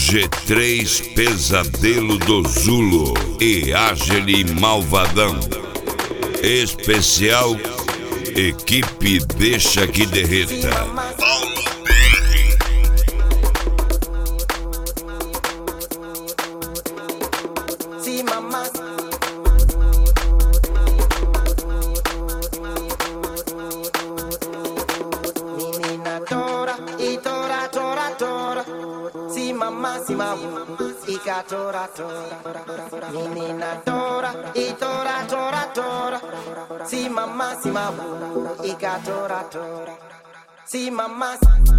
G3 Pesadelo do Zulo e Ágile Malvadão. Especial Equipe Deixa que Derreta. Paulo BR. See mama. Menina tora, e tora, tora, tora. See mama, ica tora, tora. Menina tora, e tora, tora, tora. See mama, ica tora, tora. See mama.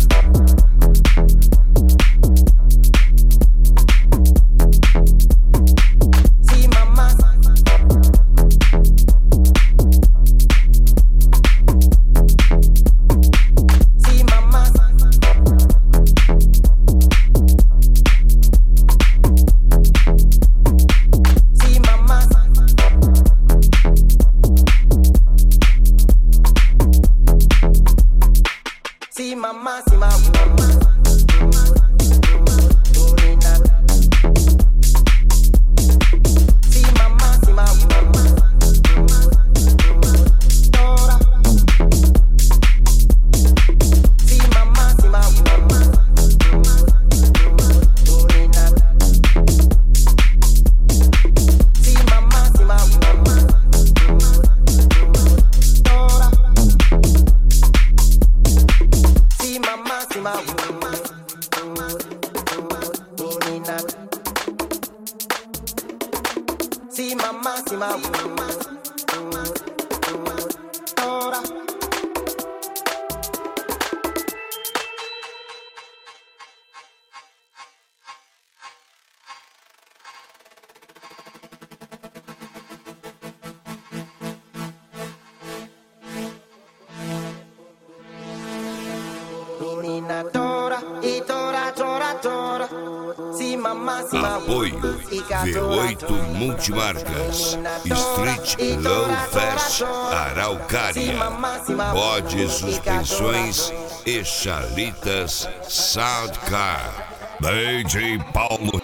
Apoio V8 Multimarcas, Street Low Fast Araucária, Bode Suspensões e Chalitas Soundcar, DJ Paulo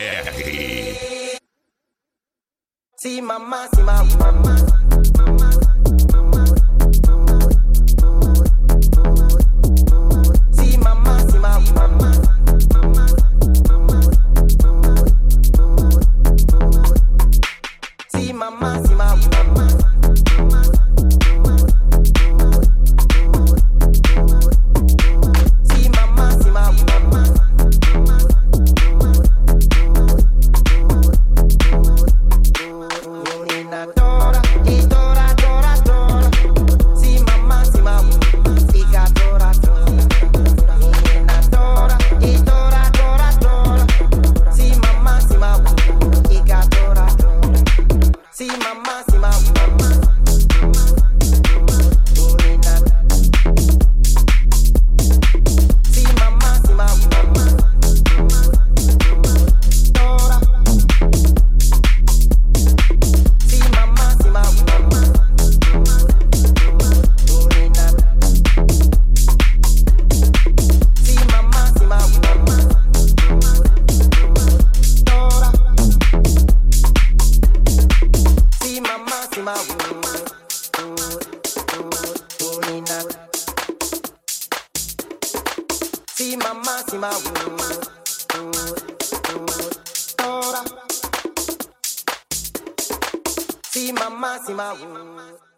BR. See mama. See mama.